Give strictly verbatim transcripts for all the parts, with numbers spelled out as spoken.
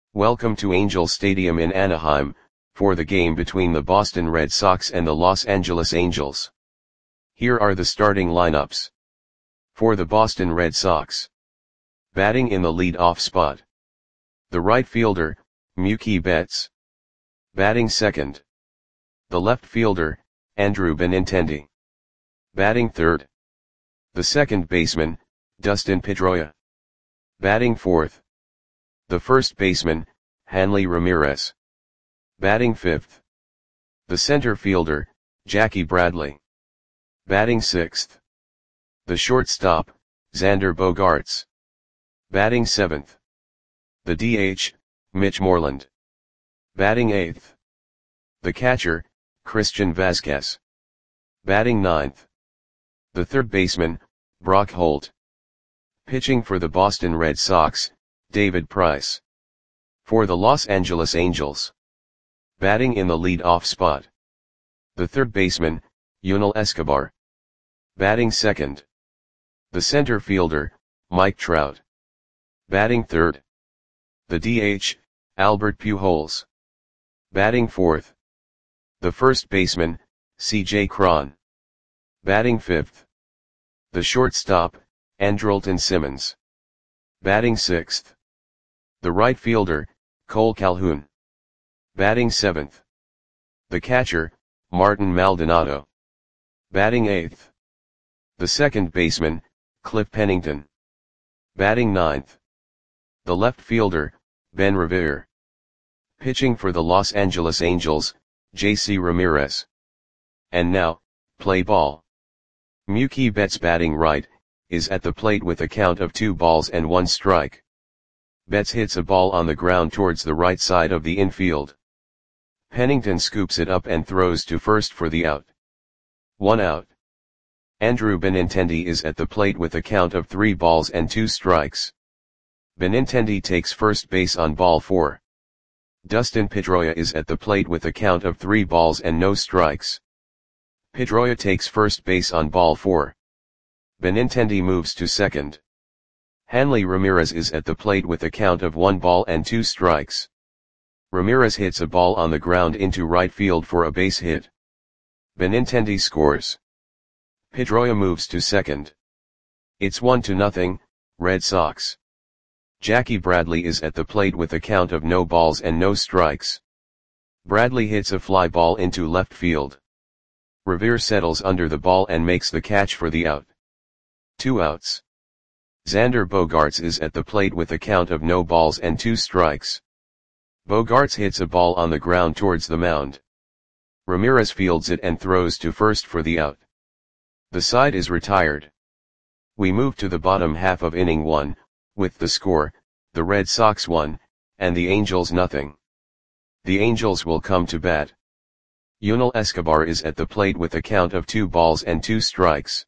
Welcome to Angel Stadium in Anaheim, for the game between the Boston Red Sox and the Los Angeles Angels. Here are the starting lineups. For the Boston Red Sox. Batting in the lead-off spot. The right fielder, Mookie Betts. Batting second. The left fielder, Andrew Benintendi. Batting third. The second baseman, Dustin Pedroia. Batting fourth. The first baseman, Hanley Ramirez. Batting fifth. The center fielder, Jackie Bradley. Batting sixth. The shortstop, Xander Bogaerts. Batting seventh. The D H, Mitch Moreland. Batting eighth. The catcher, Christian Vazquez. Batting ninth. The third baseman, Brock Holt. Pitching for the Boston Red Sox, David Price. For the Los Angeles Angels. Batting in the lead-off spot. The third baseman, Yunel Escobar. Batting second. The center fielder, Mike Trout. Batting third. The D H, Albert Pujols. Batting fourth. The first baseman, C J Cron. Batting fifth. The shortstop, Andrelton Simmons. Batting sixth. The right fielder, Cole Calhoun. Batting seventh. The catcher, Martin Maldonado. Batting eighth. The second baseman, Cliff Pennington. Batting ninth. The left fielder, Ben Revere. Pitching for the Los Angeles Angels, J C Ramirez. And now, play ball. Mookie Betts batting right, is at the plate with a count of two balls and one strike. Betts hits a ball on the ground towards the right side of the infield. Pennington scoops it up and throws to first for the out. One out. Andrew Benintendi is at the plate with a count of three balls and two strikes. Benintendi takes first base on ball four. Dustin Pedroia is at the plate with a count of three balls and no strikes. Pedroia takes first base on ball four. Benintendi moves to second. Hanley Ramirez is at the plate with a count of one ball and two strikes. Ramirez hits a ball on the ground into right field for a base hit. Benintendi scores. Pedroia moves to second. It's one to nothing, Red Sox. Jackie Bradley is at the plate with a count of no balls and no strikes. Bradley hits a fly ball into left field. Revere settles under the ball and makes the catch for the out. Two outs. Xander Bogaerts is at the plate with a count of no balls and two strikes. Bogaerts hits a ball on the ground towards the mound. Ramirez fields it and throws to first for the out. The side is retired. We move to the bottom half of inning one, with the score, the Red Sox one, and the Angels nothing. The Angels will come to bat. Yunel Escobar is at the plate with a count of two balls and two strikes.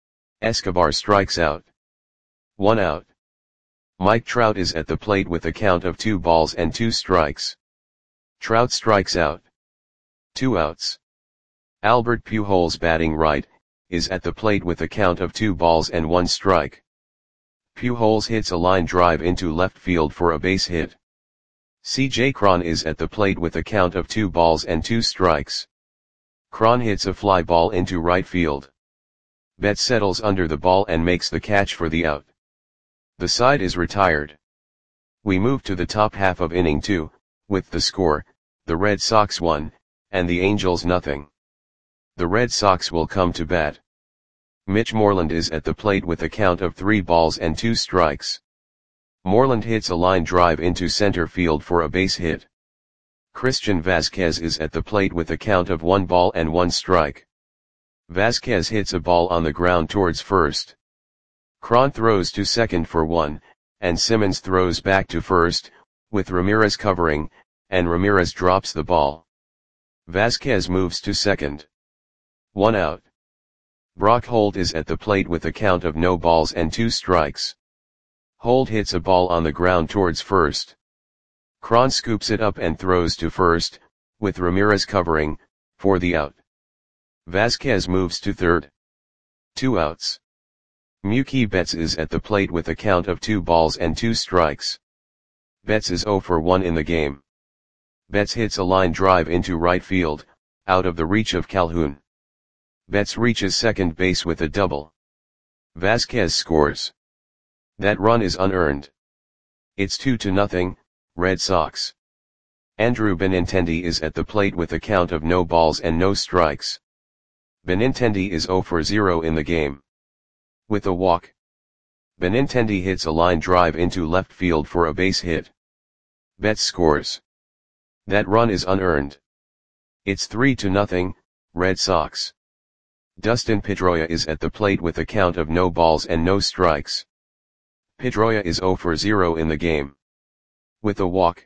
Escobar strikes out. One out. Mike Trout is at the plate with a count of two balls and two strikes. Trout strikes out. Two outs. Albert Pujols batting right, is at the plate with a count of two balls and one strike. Pujols hits a line drive into left field for a base hit. C J Cron is at the plate with a count of two balls and two strikes. Cron hits a fly ball into right field. Betts settles under the ball and makes the catch for the out. The side is retired. We move to the top half of inning two, with the score, the Red Sox one, and the Angels nothing. The Red Sox will come to bat. Mitch Moreland is at the plate with a count of three balls and two strikes. Moreland hits a line drive into center field for a base hit. Christian Vazquez is at the plate with a count of one ball and one strike. Vazquez hits a ball on the ground towards first. Cron throws to second for one, and Simmons throws back to first, with Ramirez covering, and Ramirez drops the ball. Vazquez moves to second. One out. Brock Holt is at the plate with a count of no balls and two strikes. Holt hits a ball on the ground towards first. Cron scoops it up and throws to first, with Ramirez covering, for the out. Vazquez moves to third. Two outs. Mookie Betts is at the plate with a count of two balls and two strikes. Betts is zero for one in the game. Betts hits a line drive into right field, out of the reach of Calhoun. Betts reaches second base with a double. Vasquez scores. That run is unearned. It's two to nothing, Red Sox. Andrew Benintendi is at the plate with a count of no balls and no strikes. Benintendi is zero for zero in the game. With a walk, Benintendi hits a line drive into left field for a base hit. Betts scores. That run is unearned. It's three to nothing, Red Sox. Dustin Pedroia is at the plate with a count of no balls and no strikes. Pedroia is zero for zero in the game. With a walk,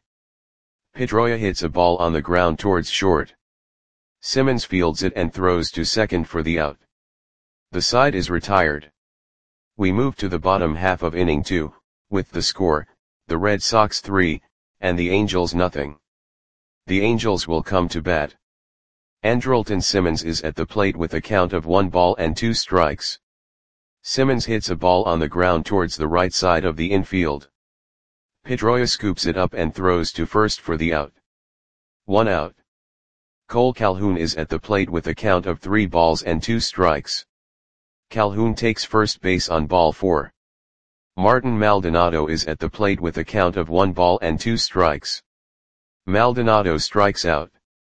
Pedroia hits a ball on the ground towards short. Simmons fields it and throws to second for the out. The side is retired. We move to the bottom half of inning two, with the score, the Red Sox three, and the Angels nothing. The Angels will come to bat. Andrelton Simmons is at the plate with a count of one ball and two strikes. Simmons hits a ball on the ground towards the right side of the infield. Pedroia scoops it up and throws to first for the out. One out. Cole Calhoun is at the plate with a count of three balls and two strikes. Calhoun takes first base on ball four. Martin Maldonado is at the plate with a count of one ball and two strikes. Maldonado strikes out.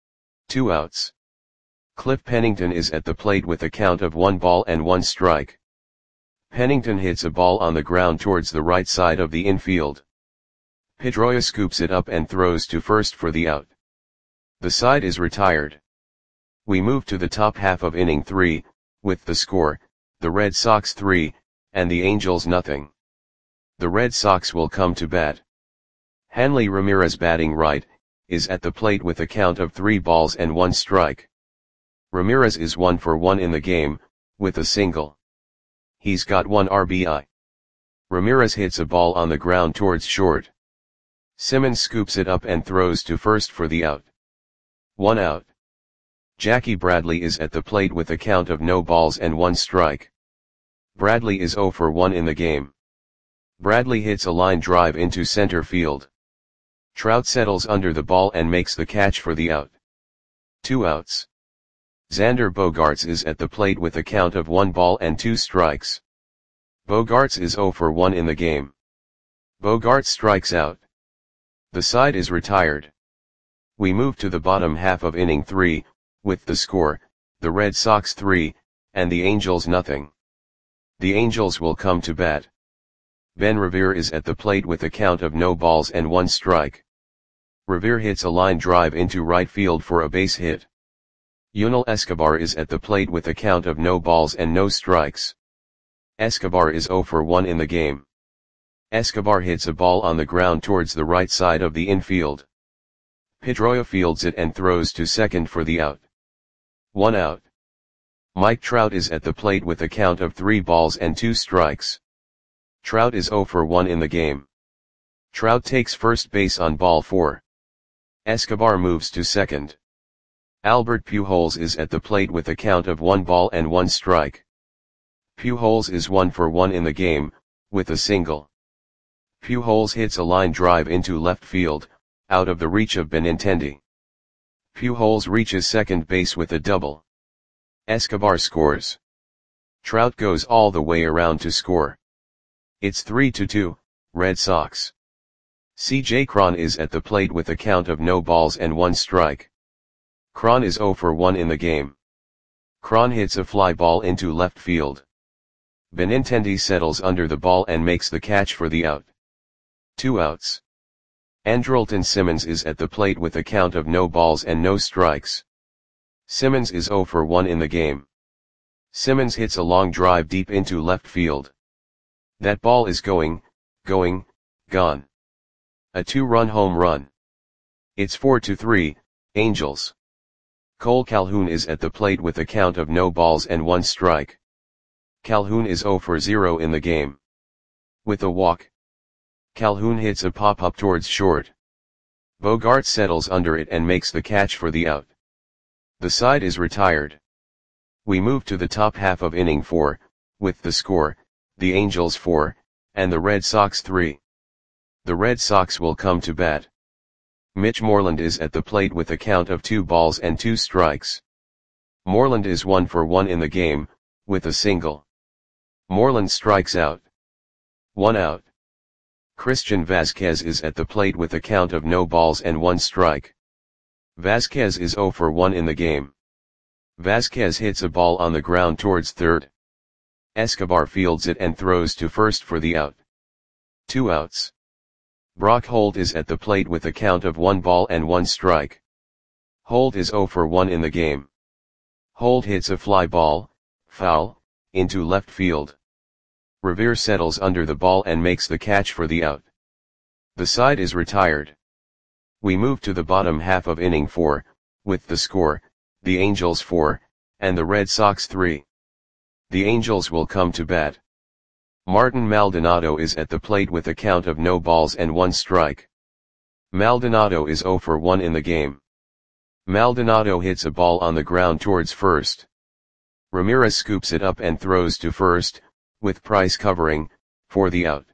Two outs. Cliff Pennington is at the plate with a count of one ball and one strike. Pennington hits a ball on the ground towards the right side of the infield. Pedroia scoops it up and throws to first for the out. The side is retired. We move to the top half of inning three, with the score, the Red Sox three, and the Angels nothing. The Red Sox will come to bat. Hanley Ramirez, batting right, is at the plate with a count of three balls and one strike. Ramirez is one for one in the game, with a single. He's got one R B I. Ramirez hits a ball on the ground towards short. Simmons scoops it up and throws to first for the out. One out. Jackie Bradley is at the plate with a count of no balls and one strike. Bradley is zero for one in the game. Bradley hits a line drive into center field. Trout settles under the ball and makes the catch for the out. Two outs. Xander Bogaerts is at the plate with a count of one ball and two strikes. Bogaerts is zero for one in the game. Bogaerts strikes out. The side is retired. We move to the bottom half of inning three, with the score, the Red Sox three, and the Angels nothing. The Angels will come to bat. Ben Revere is at the plate with a count of no balls and one strike. Revere hits a line drive into right field for a base hit. Yunel Escobar is at the plate with a count of no balls and no strikes. Escobar is zero for one in the game. Escobar hits a ball on the ground towards the right side of the infield. Pedroia fields it and throws to second for the out. One out. Mike Trout is at the plate with a count of three balls and two strikes. Trout is zero for one in the game. Trout takes first base on ball four. Escobar moves to second. Albert Pujols is at the plate with a count of one ball and one strike. Pujols is one for one in the game, with a single. Pujols hits a line drive into left field, out of the reach of Benintendi. Pujols reaches second base with a double. Escobar scores. Trout goes all the way around to score. It's three to two, Red Sox. C J Cron is at the plate with a count of no balls and one strike. Cron is zero for one in the game. Cron hits a fly ball into left field. Benintendi settles under the ball and makes the catch for the out. Two outs. Andrelton Simmons is at the plate with a count of no balls and no strikes. Simmons is zero for one in the game. Simmons hits a long drive deep into left field. That ball is going, going, gone. A two-run home run. It's four to three, Angels. Cole Calhoun is at the plate with a count of no balls and one strike. Calhoun is zero for zero in the game. With a walk, Calhoun hits a pop-up towards short. Bogaerts settles under it and makes the catch for the out. The side is retired. We move to the top half of inning four, with the score, the Angels four, and the Red Sox three. The Red Sox will come to bat. Mitch Moreland is at the plate with a count of two balls and two strikes. Moreland is one for one in the game, with a single. Moreland strikes out. One out. Christian Vazquez is at the plate with a count of no balls and one strike. Vazquez is zero for one in the game. Vazquez hits a ball on the ground towards third. Escobar fields it and throws to first for the out. Two outs. Brock Holt is at the plate with a count of one ball and one strike. Holt is zero for one in the game. Holt hits a fly ball, foul, into left field. Revere settles under the ball and makes the catch for the out. The side is retired. We move to the bottom half of inning four, with the score, the Angels four, and the Red Sox three. The Angels will come to bat. Martin Maldonado is at the plate with a count of no balls and one strike. Maldonado is zero for one in the game. Maldonado hits a ball on the ground towards first. Ramirez scoops it up and throws to first, with Price covering, for the out.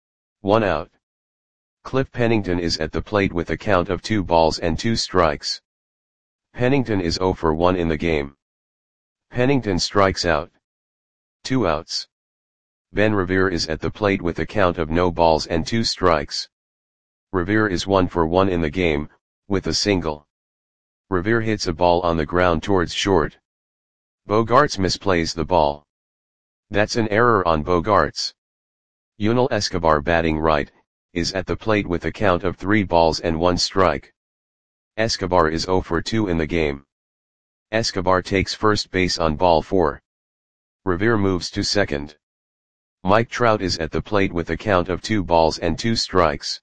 One out. Cliff Pennington is at the plate with a count of two balls and two strikes. Pennington is zero for one in the game. Pennington strikes out. Two outs. Ben Revere is at the plate with a count of no balls and two strikes. Revere is one for one in the game, with a single. Revere hits a ball on the ground towards short. Bogaerts misplays the ball. That's an error on Bogaerts. Yunel Escobar, batting right, is at the plate with a count of three balls and one strike. Escobar is zero for two in the game. Escobar takes first base on ball four. Revere moves to second. Mike Trout is at the plate with a count of two balls and two strikes.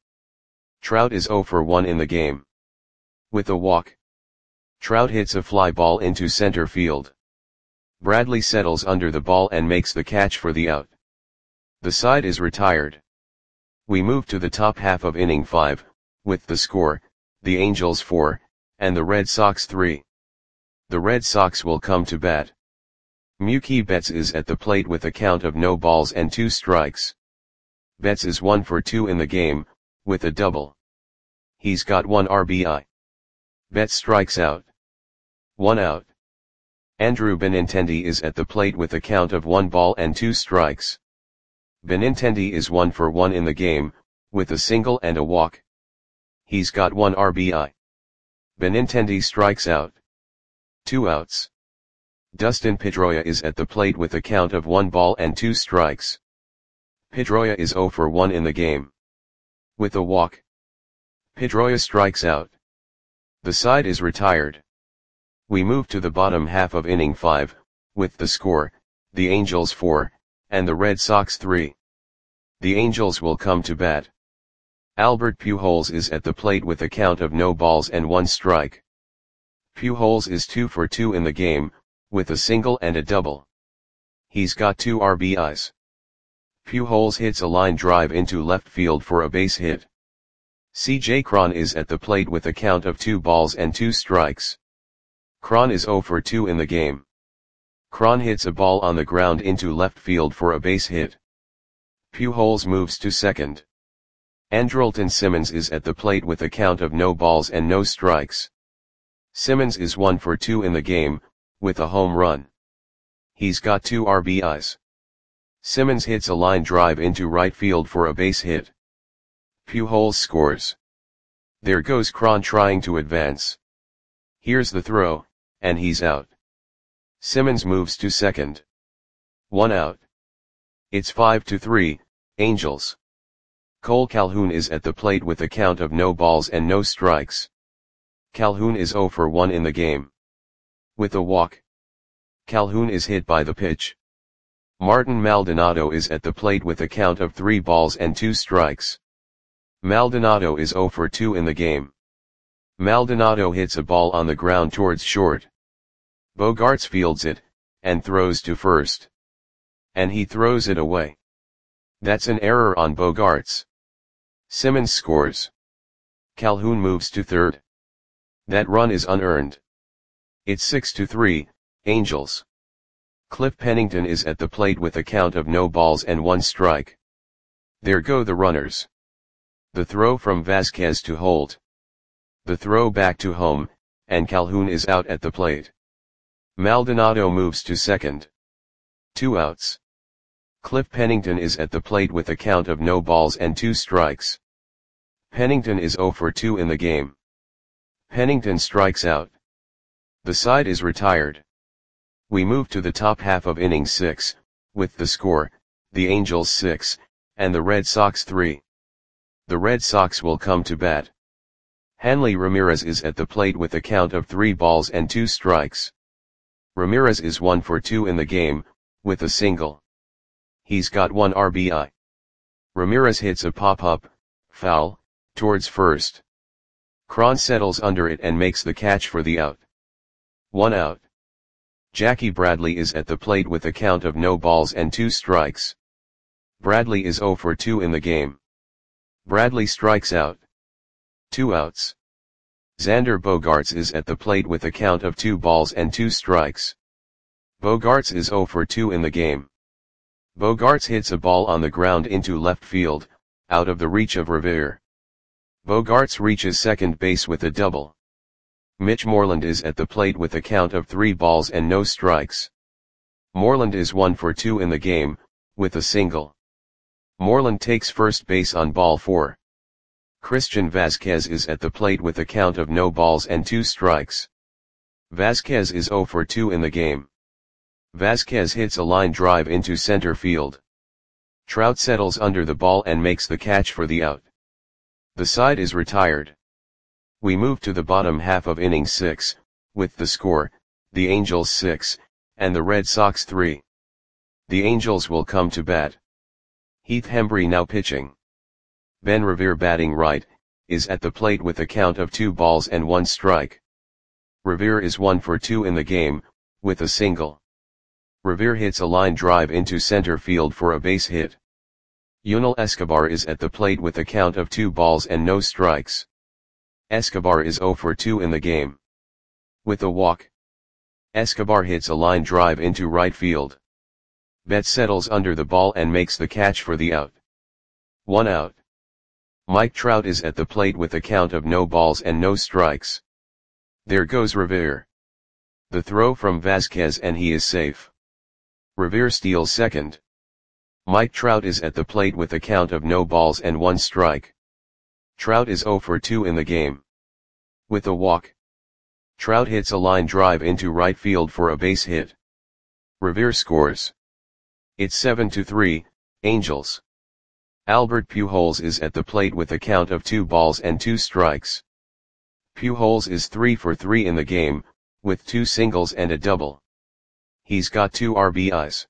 Trout is zero for one in the game. With a walk. Trout hits a fly ball into center field. Bradley settles under the ball and makes the catch for the out. The side is retired. We move to the top half of inning five, with the score, the Angels four, and the Red Sox three. The Red Sox will come to bat. Mookie Betts is at the plate with a count of no balls and two strikes. Betts is one for two in the game, with a double. He's got one R B I. Betts strikes out. One out. Andrew Benintendi is at the plate with a count of one ball and two strikes. Benintendi is one for one in the game, with a single and a walk. He's got one R B I. Benintendi strikes out. Two outs. Dustin Pedroia is at the plate with a count of one ball and two strikes. Pedroia is zero for one in the game. With a walk. Pedroia strikes out. The side is retired. We move to the bottom half of inning five, with the score, the Angels four, and the Red Sox three. The Angels will come to bat. Albert Pujols is at the plate with a count of no balls and one strike. Pujols is two for two in the game, with a single and a double. He's got two R B Is. Pujols hits a line drive into left field for a base hit. C J Cron is at the plate with a count of two balls and two strikes. Cron is zero for two in the game. Cron hits a ball on the ground into left field for a base hit. Pujols moves to second. Andrelton Simmons is at the plate with a count of no balls and no strikes. Simmons is one for two in the game, with a home run. He's got two R B Is. Simmons hits a line drive into right field for a base hit. Pujols scores. There goes Cron trying to advance. Here's the throw, and he's out. Simmons moves to second. One out. It's five to three, Angels. Cole Calhoun is at the plate with a count of no balls and no strikes. Calhoun is zero for one in the game. With a walk. Calhoun is hit by the pitch. Martin Maldonado is at the plate with a count of three balls and two strikes. Maldonado is zero for two in the game. Maldonado hits a ball on the ground towards short. Bogaerts fields it, and throws to first. And he throws it away. That's an error on Bogaerts. Simmons scores. Calhoun moves to third. That run is unearned. It's six to three, Angels. Cliff Pennington is at the plate with a count of no balls and one strike. There go the runners. The throw from Vasquez to Holt. The throw back to home, and Calhoun is out at the plate. Maldonado moves to second. Two outs. Cliff Pennington is at the plate with a count of no balls and two strikes. Pennington is oh for two in the game. Pennington strikes out. The side is retired. We move to the top half of inning six, with the score, the Angels six, and the Red Sox three. The Red Sox will come to bat. Hanley Ramirez is at the plate with a count of three balls and two strikes. Ramirez is one for two in the game, with a single. He's got one R B I. Ramirez hits a pop-up, foul, towards first. Cron settles under it and makes the catch for the out. One out. Jackie Bradley is at the plate with a count of no balls and two strikes. Bradley is oh for two in the game. Bradley strikes out. Two outs. Xander Bogaerts is at the plate with a count of two balls and two strikes. Bogaerts is oh for two in the game. Bogaerts hits a ball on the ground into left field, out of the reach of Revere. Bogaerts reaches second base with a double. Mitch Moreland is at the plate with a count of three balls and no strikes. Moreland is one for two in the game, with a single. Moreland takes first base on ball four. Christian Vasquez is at the plate with a count of no balls and two strikes. Vasquez is oh for two in the game. Vasquez hits a line drive into center field. Trout settles under the ball and makes the catch for the out. The side is retired. We move to the bottom half of inning six, with the score, the Angels six, and the Red Sox three. The Angels will come to bat. Heath Hembree now pitching. Ben Revere batting right, is at the plate with a count of two balls and one strike. Revere is one for two in the game, with a single. Revere hits a line drive into center field for a base hit. Yunel Escobar is at the plate with a count of two balls and no strikes. Escobar is oh for two in the game. With a walk. Escobar hits a line drive into right field. Betts settles under the ball and makes the catch for the out. One out. Mike Trout is at the plate with a count of no balls and no strikes. There goes Revere. The throw from Vasquez and he is safe. Revere steals second. Mike Trout is at the plate with a count of no balls and one strike. Trout is oh for two in the game. With a walk. Trout hits a line drive into right field for a base hit. Revere scores. It's seven to three, Angels. Albert Pujols is at the plate with a count of two balls and two strikes. Pujols is three for three in the game, with two singles and a double. He's got two R B Is.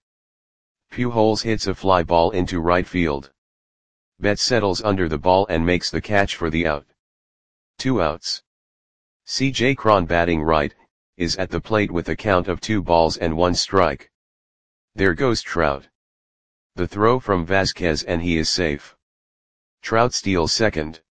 Pujols hits a fly ball into right field. Betts settles under the ball and makes the catch for the out. Two outs. C J Cron batting right, is at the plate with a count of two balls and one strike. There goes Trout. The throw from Vasquez and he is safe. Trout steals second.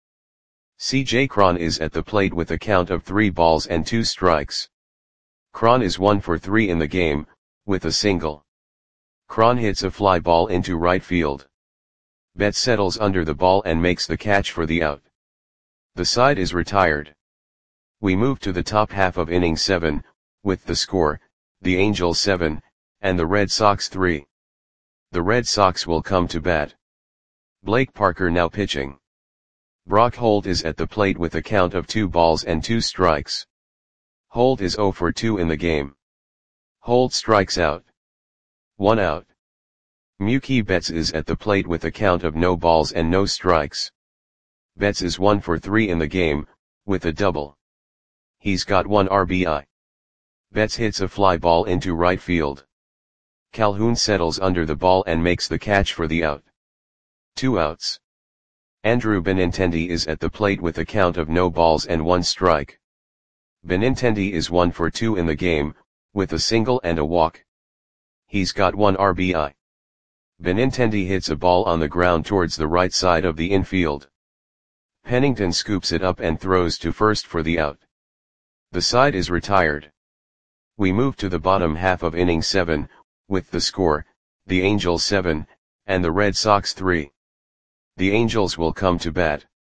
C J Cron is at the plate with a count of three balls and two strikes. Cron is one for three in the game, with a single. Cron hits a fly ball into right field. Betts settles under the ball and makes the catch for the out. The side is retired. We move to the top half of inning seven, with the score, the Angels seven, and the Red Sox three. The Red Sox will come to bat. Blake Parker now pitching. Brock Holt is at the plate with a count of two balls and two strikes. Holt is oh for two in the game. Holt strikes out. One out. Mookie Betts is at the plate with a count of no balls and no strikes. Betts is one for three in the game, with a double. He's got one R B I. Betts hits a fly ball into right field. Calhoun settles under the ball and makes the catch for the out. Two outs. Andrew Benintendi is at the plate with a count of no balls and one strike. Benintendi is one for two in the game, with a single and a walk. He's got one R B I. Benintendi hits a ball on the ground towards the right side of the infield. Pennington scoops it up and throws to first for the out. The side is retired. We move to the bottom half of inning seven, with the score, the Angels seven, and the Red Sox three. The Angels will come to bat.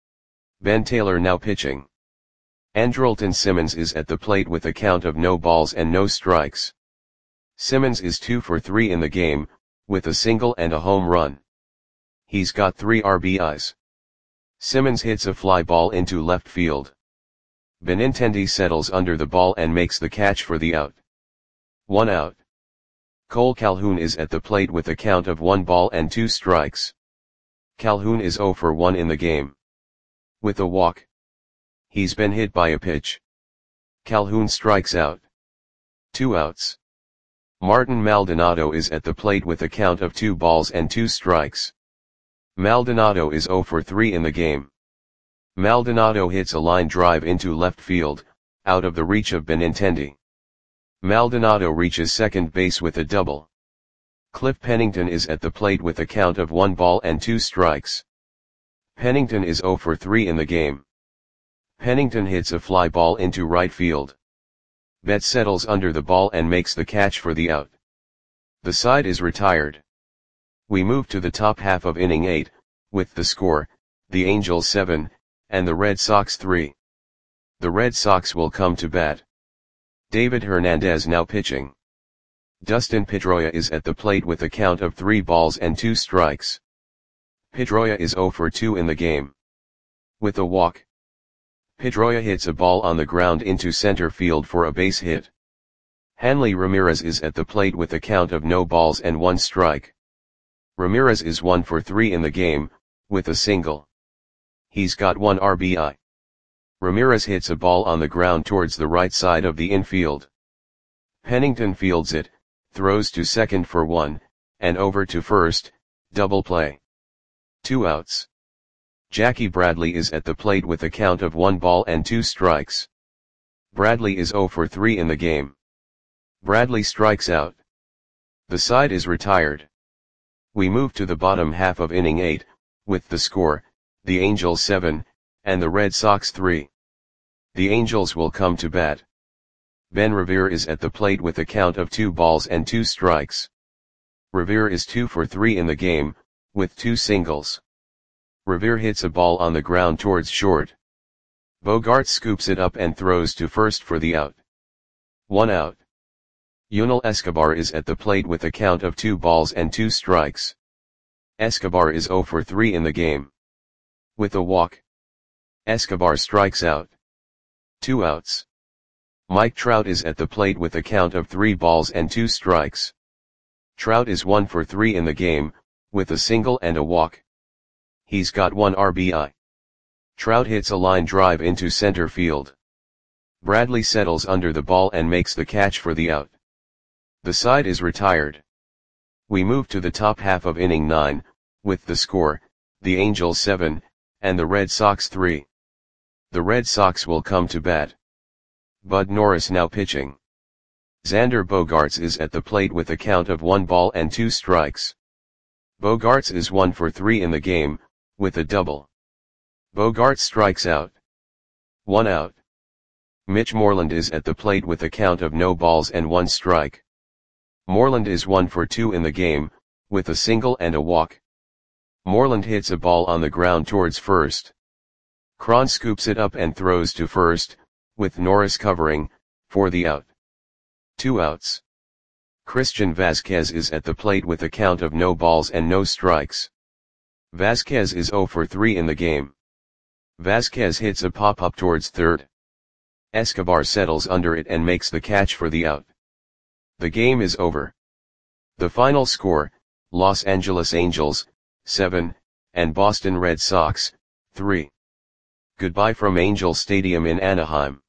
Ben Taylor now pitching. Andrelton Simmons is at the plate with a count of no balls and no strikes. Simmons is two for three in the game, with a single and a home run. He's got three R B Is. Simmons hits a fly ball into left field. Benintendi settles under the ball and makes the catch for the out. One out. Cole Calhoun is at the plate with a count of one ball and two strikes. Calhoun is zero for one in the game. With a walk. He's been hit by a pitch. Calhoun strikes out. Two outs. Martin Maldonado is at the plate with a count of two balls and two strikes. Maldonado is zero for three in the game. Maldonado hits a line drive into left field, out of the reach of Benintendi. Maldonado reaches second base with a double. Cliff Pennington is at the plate with a count of one ball and two strikes. Pennington is zero for three in the game. Pennington hits a fly ball into right field. Betts settles under the ball and makes the catch for the out. The side is retired. We move to the top half of inning eight, with the score, the Angels seven, and the Red Sox three. The Red Sox will come to bat. David Hernandez now pitching. Dustin Pedroia is at the plate with a count of three balls and two strikes. Pedroia is zero for two in the game. With a walk. Pedroia hits a ball on the ground into center field for a base hit. Hanley Ramirez is at the plate with a count of no balls and one strike. Ramirez is one for three in the game, with a single. He's got one R B I. Ramirez hits a ball on the ground towards the right side of the infield. Pennington fields it, throws to second for one, and over to first, double play. Two outs. Jackie Bradley is at the plate with a count of one ball and two strikes. Bradley is zero for three in the game. Bradley strikes out. The side is retired. We move to the bottom half of inning eight, with the score, the Angels seven, and the Red Sox three. The Angels will come to bat. Ben Revere is at the plate with a count of two balls and two strikes. Revere is two for three in the game, with two singles. Revere hits a ball on the ground towards short. Bogart scoops it up and throws to first for the out. One out. Yunel Escobar is at the plate with a count of two balls and two strikes. Escobar is zero for three in the game. With a walk. Escobar strikes out. Two outs. Mike Trout is at the plate with a count of three balls and two strikes. Trout is one for three in the game, with a single and a walk. He's got one R B I. Trout hits a line drive into center field. Bradley settles under the ball and makes the catch for the out. The side is retired. We move to the top half of inning nine, with the score, the Angels seven, and the Red Sox three. The Red Sox will come to bat. Bud Norris now pitching. Xander Bogaerts is at the plate with a count of one ball and two strikes. Bogaerts is one for three in the game, with a double. Bogaerts strikes out. One out. Mitch Moreland is at the plate with a count of no balls and one strike. Moreland is one for two in the game, with a single and a walk. Moreland hits a ball on the ground towards first. Cron scoops it up and throws to first, with Norris covering, for the out. Two outs. Christian Vasquez is at the plate with a count of no balls and no strikes. Vasquez is zero for three in the game. Vasquez hits a pop-up towards third. Escobar settles under it and makes the catch for the out. The game is over. The final score, Los Angeles Angels, seven, and Boston Red Sox, three. Goodbye from Angel Stadium in Anaheim.